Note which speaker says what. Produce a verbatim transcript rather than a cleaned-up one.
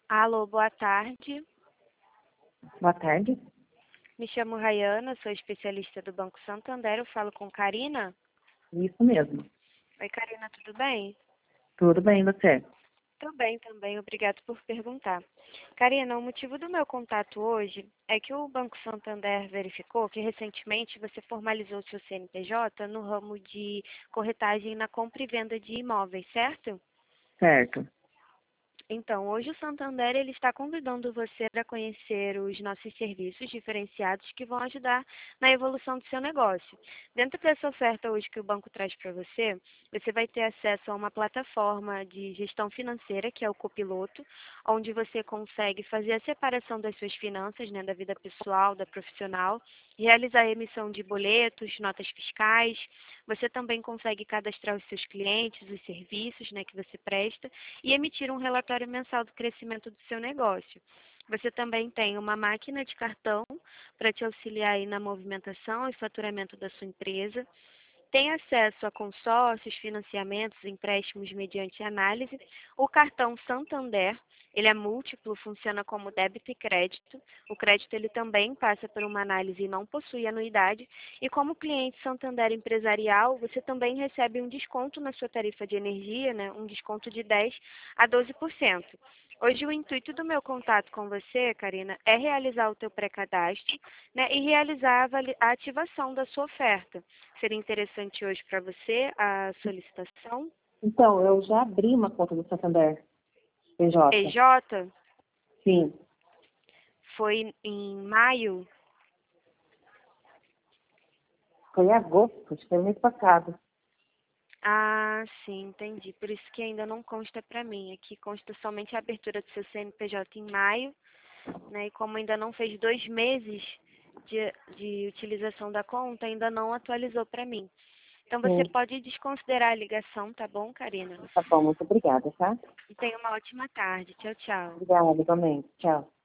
Speaker 1: Alô, boa tarde.
Speaker 2: Boa tarde.
Speaker 1: Me chamo Rayana, sou especialista do Banco Santander. Eu falo com Karina.
Speaker 2: Isso mesmo.
Speaker 1: Oi, Karina, tudo bem?
Speaker 2: Tudo bem, você?
Speaker 1: Tô bem também, obrigado por perguntar. Karina, o motivo do meu contato hoje é que o Banco Santander verificou que recentemente você formalizou seu C N P J no ramo de corretagem na compra e venda de imóveis, certo?
Speaker 2: Certo.
Speaker 1: Então, hoje o Santander ele está convidando você a conhecer os nossos serviços diferenciados que vão ajudar na evolução do seu negócio. Dentro dessa oferta hoje que o banco traz para você, você vai ter acesso a uma plataforma de gestão financeira, que é o Copiloto, onde você consegue fazer a separação das suas finanças, né, da vida pessoal, da profissional, realizar a emissão de boletos, notas fiscais. Você também consegue cadastrar os seus clientes, os serviços, né, que você presta e emitir um relatório mensal do crescimento do seu negócio. Você também tem uma máquina de cartão para te auxiliar aí na movimentação e faturamento da sua empresa. Tem acesso a consórcios, financiamentos, empréstimos mediante análise. O cartão Santander, ele é múltiplo, funciona como débito e crédito. O crédito ele também passa por uma análise e não possui anuidade. E como cliente Santander empresarial, você também recebe um desconto na sua tarifa de energia, né? Um desconto de dez a doze por cento. Hoje o intuito do meu contato com você, Karina, é realizar o teu pré-cadastro, né, e realizar a, avali- a ativação da sua oferta. Seria interessante hoje para você a solicitação?
Speaker 2: Então, eu já abri uma conta do Santander, P J.
Speaker 1: P J
Speaker 2: Sim.
Speaker 1: foi em maio?
Speaker 2: Foi em agosto, acho que foi mês passado.
Speaker 1: Ah, sim, entendi. Por isso que ainda não consta para mim. Aqui consta somente a abertura do seu C N P J em maio, né? E como ainda não fez dois meses de, de utilização da conta, ainda não atualizou para mim. Então você
Speaker 2: Sim.
Speaker 1: pode desconsiderar a ligação, tá bom, Karina?
Speaker 2: Tá bom, muito obrigada, tá?
Speaker 1: E tenha uma ótima tarde. Tchau, tchau.
Speaker 2: Obrigada, igualmente. Tchau.